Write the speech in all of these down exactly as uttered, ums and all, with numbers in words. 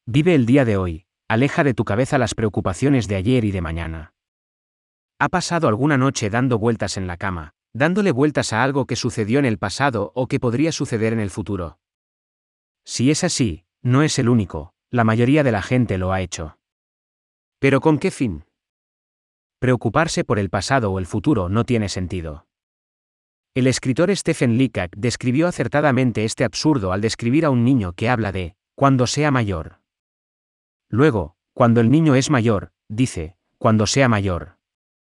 Vive el día de hoy, aleja de tu cabeza las preocupaciones de ayer y de mañana. ¿Ha pasado alguna noche dando vueltas en la cama, dándole vueltas a algo que sucedió en el pasado o que podría suceder en el futuro? Si es así, no es el único, la mayoría de la gente lo ha hecho. ¿Pero con qué fin? Preocuparse por el pasado o el futuro no tiene sentido. El escritor Stephen Leacock describió acertadamente este absurdo al describir a un niño que habla de cuando sea mayor. Luego, cuando el niño es mayor, dice, cuando sea mayor.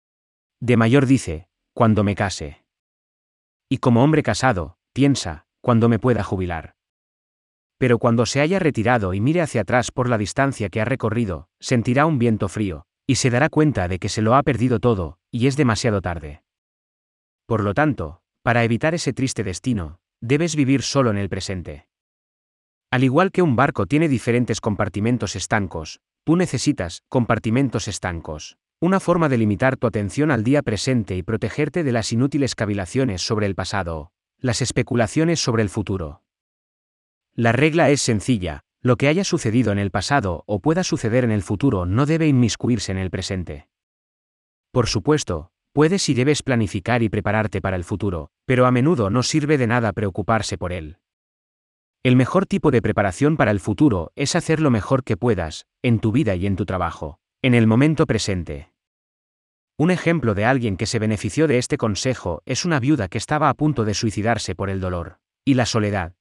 De mayor dice, cuando me case. Y como hombre casado, piensa, cuando me pueda jubilar. Pero cuando se haya retirado y mire hacia atrás por la distancia que ha recorrido, sentirá un viento frío, y se dará cuenta de que se lo ha perdido todo, y es demasiado tarde. Por lo tanto, para evitar ese triste destino, debes vivir solo en el presente. Al igual que un barco tiene diferentes compartimentos estancos, tú necesitas compartimentos estancos. Una forma de limitar tu atención al día presente y protegerte de las inútiles cavilaciones sobre el pasado, las especulaciones sobre el futuro. La regla es sencilla, lo que haya sucedido en el pasado o pueda suceder en el futuro no debe inmiscuirse en el presente. Por supuesto, puedes y debes planificar y prepararte para el futuro, pero a menudo no sirve de nada preocuparse por él. El mejor tipo de preparación para el futuro es hacer lo mejor que puedas, en tu vida y en tu trabajo, en el momento presente. Un ejemplo de alguien que se benefició de este consejo es una viuda que estaba a punto de suicidarse por el dolor y la soledad.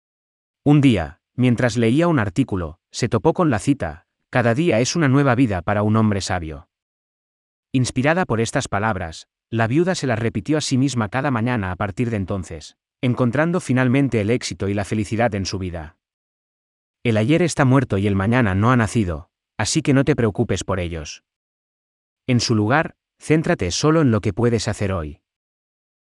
Un día, mientras leía un artículo, se topó con la cita, cada día es una nueva vida para un hombre sabio. Inspirada por estas palabras, la viuda se las repitió a sí misma cada mañana a partir de entonces, encontrando finalmente el éxito y la felicidad en su vida. El ayer está muerto y el mañana no ha nacido, así que no te preocupes por ellos. En su lugar, céntrate solo en lo que puedes hacer hoy.